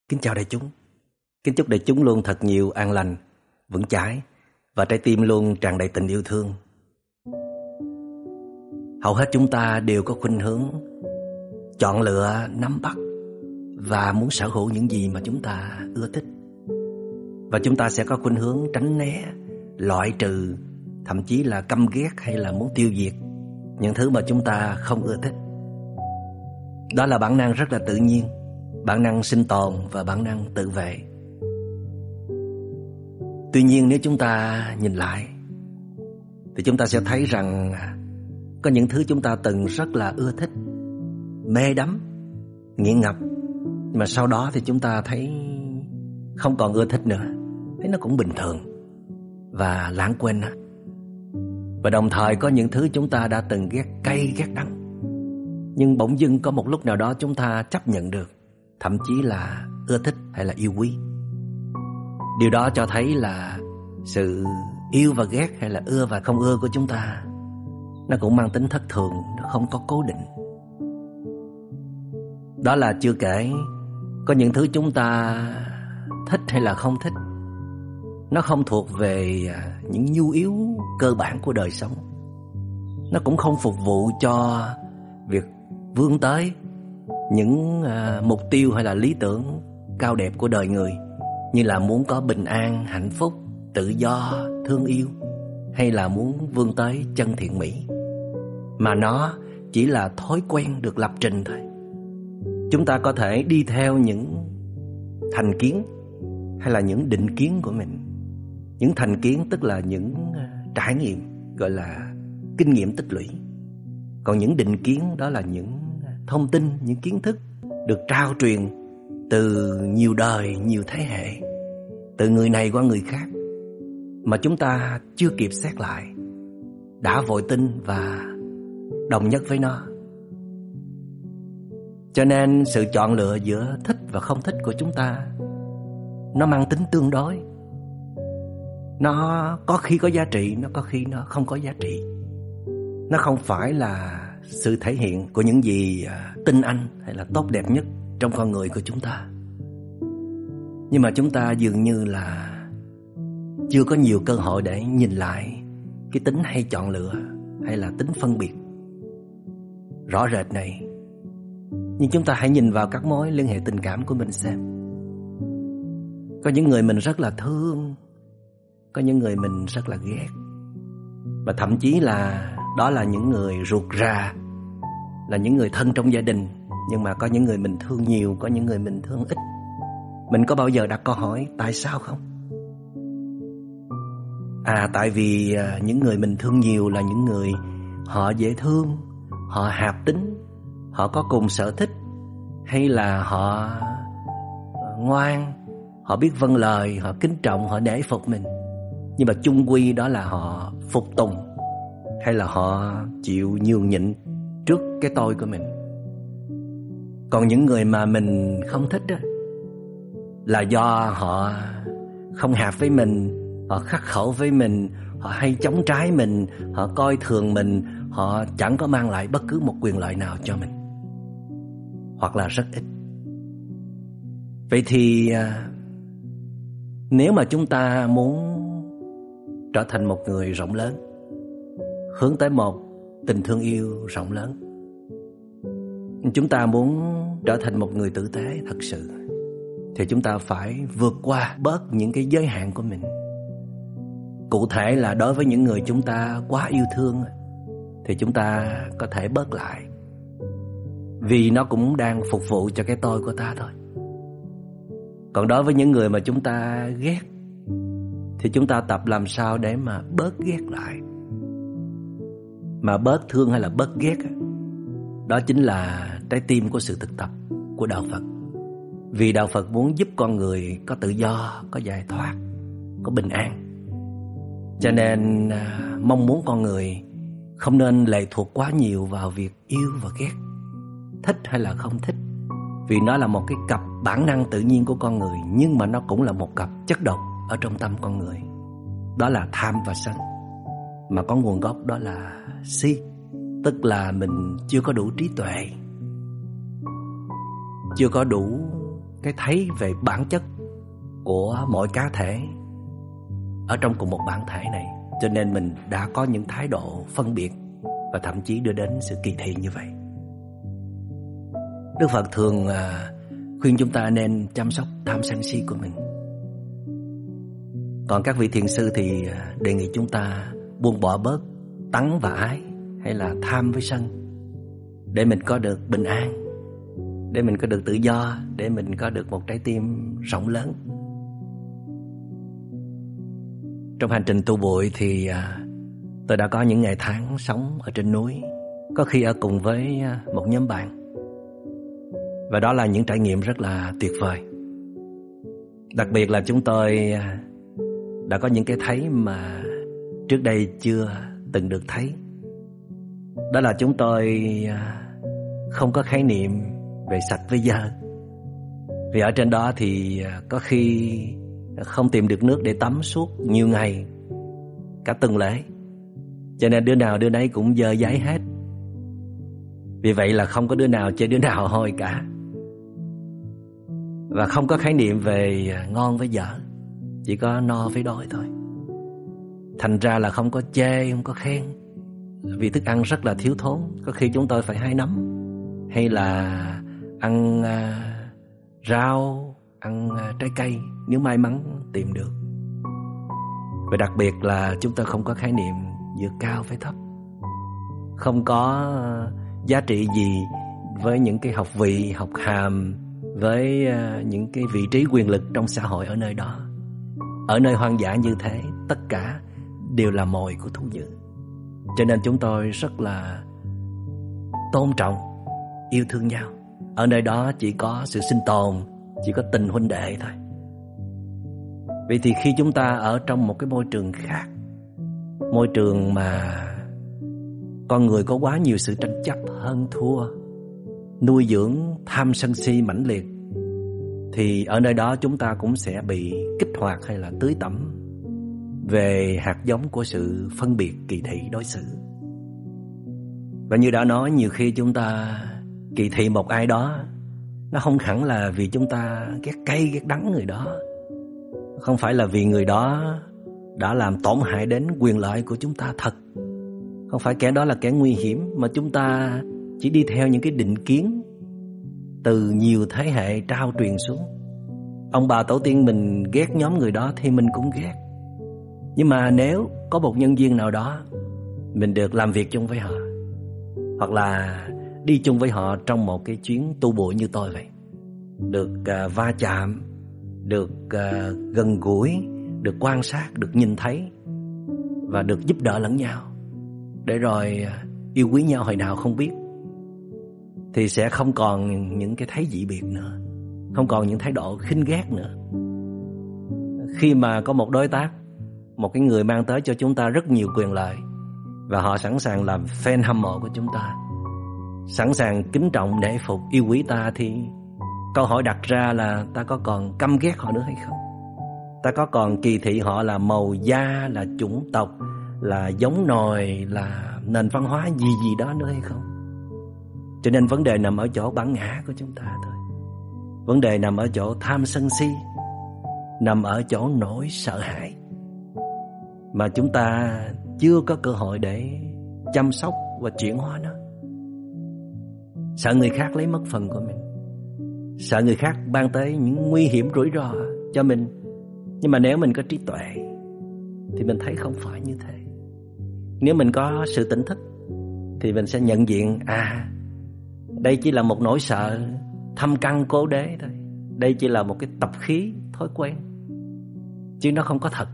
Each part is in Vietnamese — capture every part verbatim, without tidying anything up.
Kính chào đại chúng. Kính chúc đại chúng luôn thật nhiều an lành, vững chãi và trái tim luôn tràn đầy tình yêu thương. Hầu hết chúng ta đều có khuynh hướng chọn lựa, nắm bắt và muốn sở hữu những gì mà chúng ta ưa thích. Và chúng ta sẽ có khuynh hướng tránh né, loại trừ, thậm chí là căm ghét hay là muốn tiêu diệt những thứ mà chúng ta không ưa thích. Đó là bản năng rất là tự nhiên, bản năng sinh tồn và bản năng tự vệ. Tuy nhiên nếu chúng ta nhìn lại thì chúng ta sẽ thấy rằng có những thứ chúng ta từng rất là ưa thích, mê đắm, nghiện ngập, nhưng mà sau đó thì chúng ta thấy không còn ưa thích nữa, thấy nó cũng bình thường và lãng quên nó. Và đồng thời có những thứ chúng ta đã từng ghét cay ghét đắng, nhưng bỗng dưng có một lúc nào đó chúng ta chấp nhận được, thậm chí là ưa thích hay là yêu quý. Điều đó cho thấy là sự yêu và ghét hay là ưa và không ưa của chúng ta nó cũng mang tính thất thường, nó không có cố định. Đó là chưa kể có những thứ chúng ta thích hay là không thích, nó không thuộc về những nhu yếu cơ bản của đời sống. Nó cũng không phục vụ cho việc vươn tới những uh, mục tiêu hay là lý tưởng cao đẹp của đời người, như là muốn có bình an, hạnh phúc, tự do, thương yêu, hay là muốn vươn tới chân thiện mỹ. Mà nó chỉ là thói quen được lập trình thôi. Chúng ta có thể đi theo những thành kiến hay là những định kiến của mình. Những thành kiến tức là những uh, trải nghiệm, gọi là kinh nghiệm tích lũy. Còn những định kiến đó là những thông tin, những kiến thức được trao truyền từ nhiều đời, nhiều thế hệ, từ người này qua người khác, mà chúng ta chưa kịp xét lại, đã vội tin và đồng nhất với nó. Cho nên sự chọn lựa giữa thích và không thích của chúng ta nó mang tính tương đối. Nó có khi có giá trị, nó có khi nó không có giá trị. Nó không phải là sự thể hiện của những gì tinh anh hay là tốt đẹp nhất trong con người của chúng ta. Nhưng mà chúng ta dường như là chưa có nhiều cơ hội để nhìn lại cái tính hay chọn lựa hay là tính phân biệt rõ rệt này. Nhưng chúng ta hãy nhìn vào các mối liên hệ tình cảm của mình xem. Có những người mình rất là thương, có những người mình rất là ghét, và thậm chí là đó là những người ruột rà, là những người thân trong gia đình. Nhưng mà có những người mình thương nhiều, có những người mình thương ít. Mình có bao giờ đặt câu hỏi tại sao không? À, tại vì những người mình thương nhiều là những người họ dễ thương, họ hạp tính, họ có cùng sở thích, hay là họ ngoan, họ biết vâng lời, họ kính trọng, họ nể phục mình. Nhưng mà chung quy đó là họ phục tùng, hay là họ chịu nhường nhịn trước cái tôi của mình. Còn những người mà mình không thích đó, là do họ không hợp với mình, họ khắc khẩu với mình, họ hay chống trái mình, họ coi thường mình, họ chẳng có mang lại bất cứ một quyền lợi nào cho mình, hoặc là rất ít. Vậy thì nếu mà chúng ta muốn trở thành một người rộng lớn, hướng tới một tình thương yêu rộng lớn, chúng ta muốn trở thành một người tử tế thật sự, thì chúng ta phải vượt qua bớt những cái giới hạn của mình. Cụ thể là đối với những người chúng ta quá yêu thương thì chúng ta có thể bớt lại, vì nó cũng đang phục vụ cho cái tôi của ta thôi. Còn đối với những người mà chúng ta ghét thì chúng ta tập làm sao để mà bớt ghét lại. Mà bớt thương hay là bớt ghét, đó chính là trái tim của sự thực tập của Đạo Phật. Vì Đạo Phật muốn giúp con người có tự do, có giải thoát, có bình an. Cho nên mong muốn con người không nên lệ thuộc quá nhiều vào việc yêu và ghét, thích hay là không thích. Vì nó là một cái cặp bản năng tự nhiên của con người, nhưng mà nó cũng là một cặp chất độc ở trong tâm con người. Đó là tham và sân, mà có nguồn gốc đó là si, tức là mình chưa có đủ trí tuệ, chưa có đủ cái thấy về bản chất của mỗi cá thể ở trong cùng một bản thể này, cho nên mình đã có những thái độ phân biệt và thậm chí đưa đến sự kỳ thị như vậy. Đức Phật thường à, khuyên chúng ta nên chăm sóc tham sân si của mình. Còn các vị thiền sư thì đề nghị chúng ta buông bỏ bớt tắng và ái, hay là tham với sân, để mình có được bình an, để mình có được tự do, để mình có được một trái tim rộng lớn. Trong hành trình tu bụi thì tôi đã có những ngày tháng sống ở trên núi, có khi ở cùng với một nhóm bạn. Và đó là những trải nghiệm rất là tuyệt vời. Đặc biệt là chúng tôi đã có những cái thấy mà trước đây chưa từng được thấy. Đó là chúng tôi không có khái niệm về sạch với dơ. Vì ở trên đó thì có khi không tìm được nước để tắm suốt nhiều ngày, cả tuần lễ, cho nên đứa nào đứa nấy cũng dơ dáy hết. Vì vậy là không có đứa nào chơi đứa nào hôi cả. Và không có khái niệm về ngon với dở, chỉ có no với đói thôi. Thành ra là không có chê, không có khen. Vì thức ăn rất là thiếu thốn, có khi chúng tôi phải hái nấm, hay là ăn uh, rau, ăn uh, trái cây nếu may mắn tìm được. Và đặc biệt là chúng tôi không có khái niệm giữa cao với thấp, không có uh, giá trị gì với những cái học vị, học hàm, với uh, những cái vị trí quyền lực trong xã hội ở nơi đó. Ở nơi hoang dã như thế, tất cả đều là mồi của thú dữ. Cho nên chúng tôi rất là tôn trọng, yêu thương nhau. Ở nơi đó chỉ có sự sinh tồn, chỉ có tình huynh đệ thôi. Vậy thì khi chúng ta ở trong một cái môi trường khác, môi trường mà con người có quá nhiều sự tranh chấp, hơn thua, nuôi dưỡng tham sân si mãnh liệt, thì ở nơi đó chúng ta cũng sẽ bị kích hoạt hay là tưới tẩm về hạt giống của sự phân biệt, kỳ thị, đối xử. Và như đã nói, nhiều khi chúng ta kỳ thị một ai đó, nó không hẳn là vì chúng ta ghét cay, ghét đắng người đó, không phải là vì người đó đã làm tổn hại đến quyền lợi của chúng ta thật, không phải kẻ đó là kẻ nguy hiểm, mà chúng ta chỉ đi theo những cái định kiến từ nhiều thế hệ trao truyền xuống. Ông bà tổ tiên mình ghét nhóm người đó thì mình cũng ghét. Nhưng mà nếu có một nhân viên nào đó mình được làm việc chung với họ, hoặc là đi chung với họ trong một cái chuyến tu bụi như tôi vậy, được uh, va chạm, được uh, gần gũi, được quan sát, được nhìn thấy và được giúp đỡ lẫn nhau, để rồi uh, yêu quý nhau hồi nào không biết, thì sẽ không còn những cái thấy dị biệt nữa, không còn những thái độ khinh ghét nữa. Khi mà có một đối tác, một cái người mang tới cho chúng ta rất nhiều quyền lợi, và họ sẵn sàng làm fan hâm mộ của chúng ta, sẵn sàng kính trọng, nể phục, yêu quý ta, thì câu hỏi đặt ra là ta có còn căm ghét họ nữa hay không? Ta có còn kỳ thị họ là màu da, là chủng tộc, là giống nòi, là nền văn hóa gì gì đó nữa hay không? Cho nên vấn đề nằm ở chỗ bản ngã của chúng ta thôi. Vấn đề nằm ở chỗ tham sân si, nằm ở chỗ nỗi sợ hãi, mà chúng ta chưa có cơ hội để chăm sóc và chuyển hóa nó. Sợ người khác lấy mất phần của mình, sợ người khác mang tới những nguy hiểm rủi ro cho mình. Nhưng mà nếu mình có trí tuệ thì mình thấy không phải như thế. Nếu mình có sự tỉnh thức thì mình sẽ nhận diện, à, đây chỉ là một nỗi sợ thâm căn cố đế thôi. Đây chỉ là một cái tập khí, thói quen, chứ nó không có thật.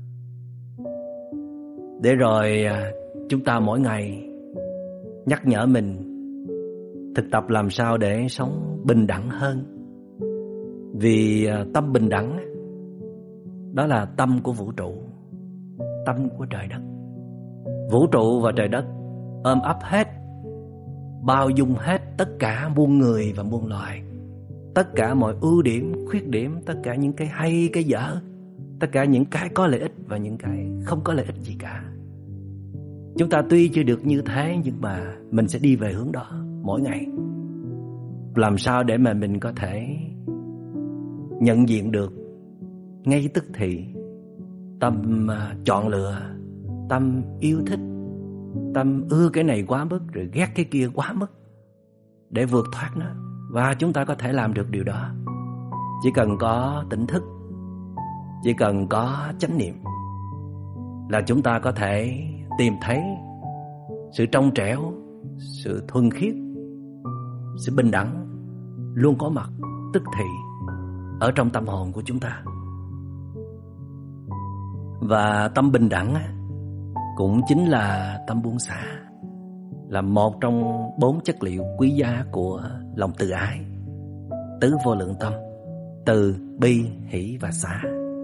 Để rồi chúng ta mỗi ngày nhắc nhở mình thực tập làm sao để sống bình đẳng hơn. Vì tâm bình đẳng đó là tâm của vũ trụ, tâm của trời đất. Vũ trụ và trời đất ôm ấp hết, bao dung hết tất cả muôn người và muôn loài, tất cả mọi ưu điểm, khuyết điểm, tất cả những cái hay, cái dở, tất cả những cái có lợi ích và những cái không có lợi ích gì cả. Chúng ta tuy chưa được như thế, nhưng mà mình sẽ đi về hướng đó mỗi ngày. Làm sao để mà mình có thể nhận diện được ngay tức thì tâm chọn lựa, tâm yêu thích, tâm ưa cái này quá mức rồi ghét cái kia quá mức để vượt thoát nó. Và chúng ta có thể làm được điều đó. Chỉ cần có tỉnh thức, chỉ cần có chánh niệm là chúng ta có thể tìm thấy sự trong trẻo, sự thuần khiết, sự bình đẳng luôn có mặt tức thì ở trong tâm hồn của chúng ta. Và tâm bình đẳng cũng chính là tâm buông xả, là một trong bốn chất liệu quý giá của lòng từ ái, tứ vô lượng tâm: từ, bi, hỷ và xả.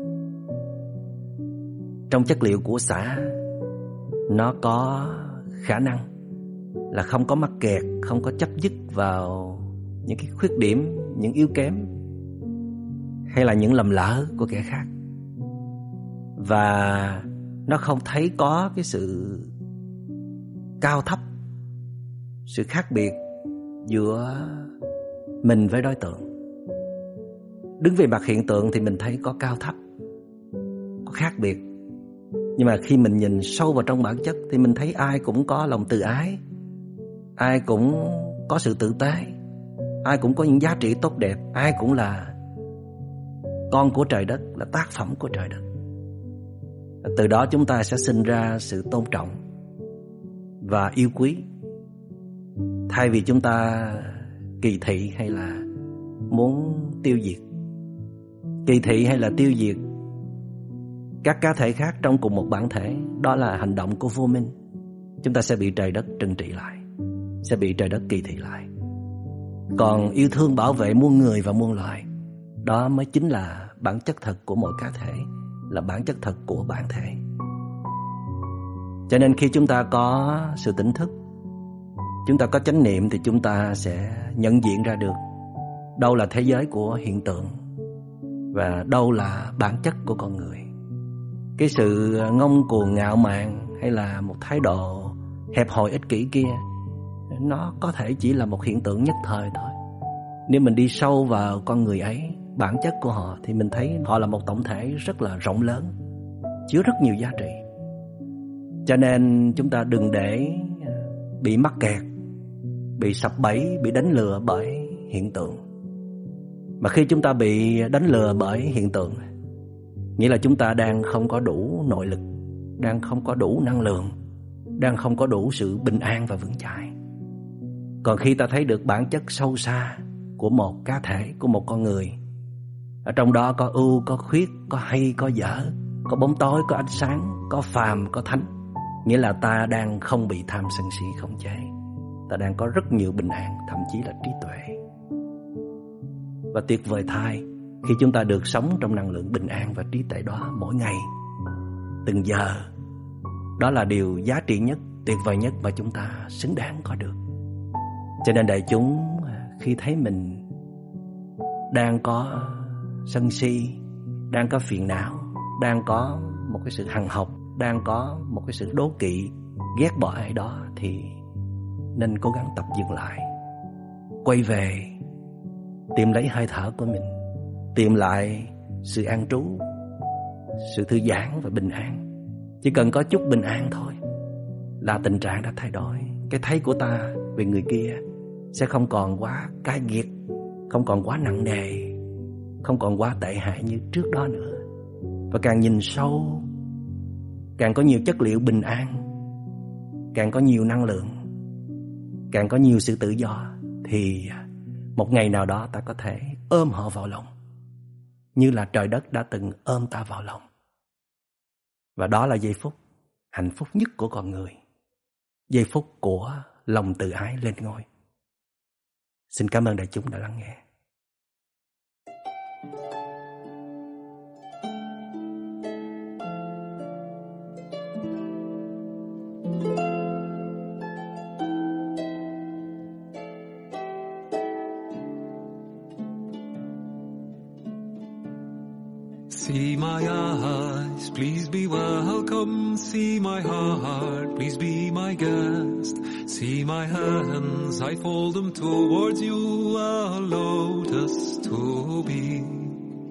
Trong chất liệu của xả, nó có khả năng là không có mắc kẹt, không có chấp dứt vào những cái khuyết điểm, những yếu kém hay là những lầm lỡ của kẻ khác. Và nó không thấy có cái sự cao thấp, sự khác biệt giữa mình với đối tượng. Đứng về mặt hiện tượng thì mình thấy có cao thấp, có khác biệt. Nhưng mà khi mình nhìn sâu vào trong bản chất thì mình thấy ai cũng có lòng từ ái, ai cũng có sự tử tế, ai cũng có những giá trị tốt đẹp, ai cũng là con của trời đất, là tác phẩm của trời đất. Từ đó chúng ta sẽ sinh ra sự tôn trọng và yêu quý, thay vì chúng ta kỳ thị hay là muốn tiêu diệt. Kỳ thị hay là tiêu diệt các cá thể khác trong cùng một bản thể, đó là hành động của vô minh. Chúng ta sẽ bị trời đất trừng trị lại, sẽ bị trời đất kỳ thị lại. Còn yêu thương bảo vệ muôn người và muôn loài, đó mới chính là bản chất thật của mỗi cá thể, là bản chất thật của bản thể. Cho nên khi chúng ta có sự tỉnh thức, chúng ta có chánh niệm thì chúng ta sẽ nhận diện ra được đâu là thế giới của hiện tượng và đâu là bản chất của con người. Cái sự ngông cuồng ngạo mạn hay là một thái độ hẹp hòi ích kỷ kia, nó có thể chỉ là một hiện tượng nhất thời thôi. Nếu mình đi sâu vào con người ấy, bản chất của họ, thì mình thấy họ là một tổng thể rất là rộng lớn, chứa rất nhiều giá trị. Cho nên chúng ta đừng để bị mắc kẹt, bị sập bẫy, bị đánh lừa bởi hiện tượng. Mà khi chúng ta bị đánh lừa bởi hiện tượng, nghĩa là chúng ta đang không có đủ nội lực, đang không có đủ năng lượng, đang không có đủ sự bình an và vững chãi. Còn khi ta thấy được bản chất sâu xa của một cá thể, của một con người, ở trong đó có ưu, có khuyết, có hay, có dở, có bóng tối, có ánh sáng, có phàm, có thánh, nghĩa là ta đang không bị tham sân si khống chế. Ta đang có rất nhiều bình an, thậm chí là trí tuệ. Và tuyệt vời thay khi chúng ta được sống trong năng lượng bình an và trí tuệ đó mỗi ngày, từng giờ. Đó là điều giá trị nhất, tuyệt vời nhất mà chúng ta xứng đáng có được. Cho nên đại chúng khi thấy mình đang có sân si, đang có phiền não, đang có một cái sự hằn học, đang có một cái sự đố kỵ, ghét bỏ ai đó, thì nên cố gắng tập dừng lại, quay về, tìm lấy hơi thở của mình, tìm lại sự an trú, sự thư giãn và bình an. Chỉ cần có chút bình an thôi là tình trạng đã thay đổi. Cái thấy của ta về người kia sẽ không còn quá cay nghiệt, không còn quá nặng nề, không còn quá tệ hại như trước đó nữa. Và càng nhìn sâu, càng có nhiều chất liệu bình an, càng có nhiều năng lượng, càng có nhiều sự tự do, thì một ngày nào đó ta có thể ôm họ vào lòng, như là trời đất đã từng ôm ta vào lòng. Và đó là giây phút hạnh phúc nhất của con người, giây phút của lòng tự ái lên ngôi. Xin cảm ơn đại chúng đã lắng nghe. See my eyes, please be welcome. See my heart, please be my guest. See my hands, I fold them towards you, a lotus to be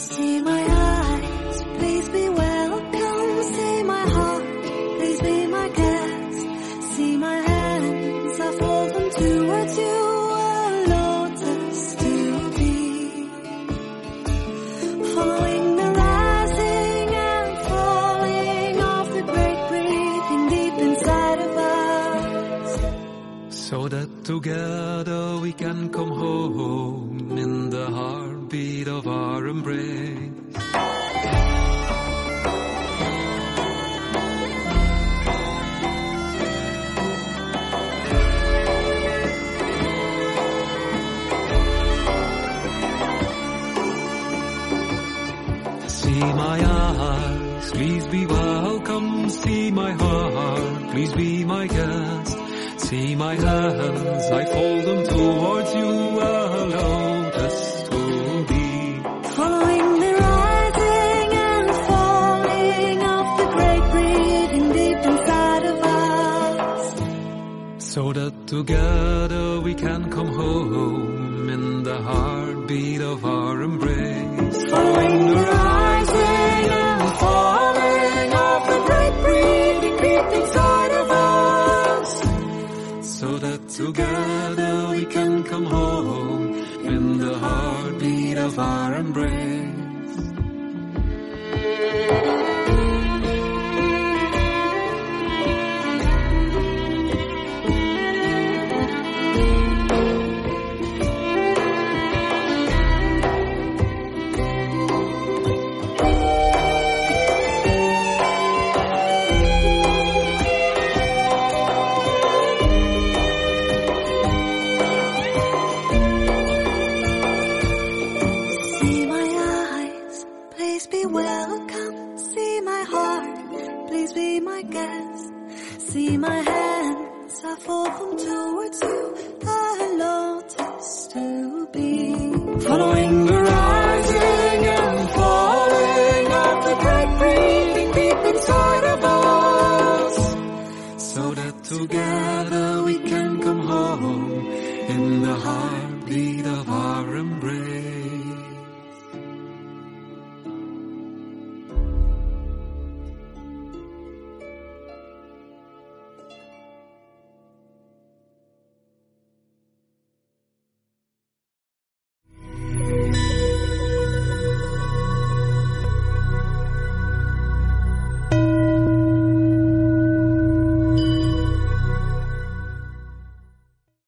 See my eyes, please be welcome. See my heart, please be my guest. See my hands, I fold them towards you, a lotus to be. Following the rising and falling of the great breathing deep inside of us, so that together we can come home in the heartbeat of our embrace. See my eyes, please be welcome. See my heart, please be my guest. See my hands, I fold them towards you, a lotus to be. following the rising and falling of the great breathing deep inside of us, so that together we can come home in the heartbeat of our embrace. following the rising and falling of the great breathing deep inside of us, so that together we can come home in the heartbeat of our embrace. see my eyes, please be welcome. See my heart, please be my guest. See my hands, I fold them towards you, a lotus to be. Following the rising and falling of the great breathing deep inside of us, so that together we can come home in the heartbeat of our embrace.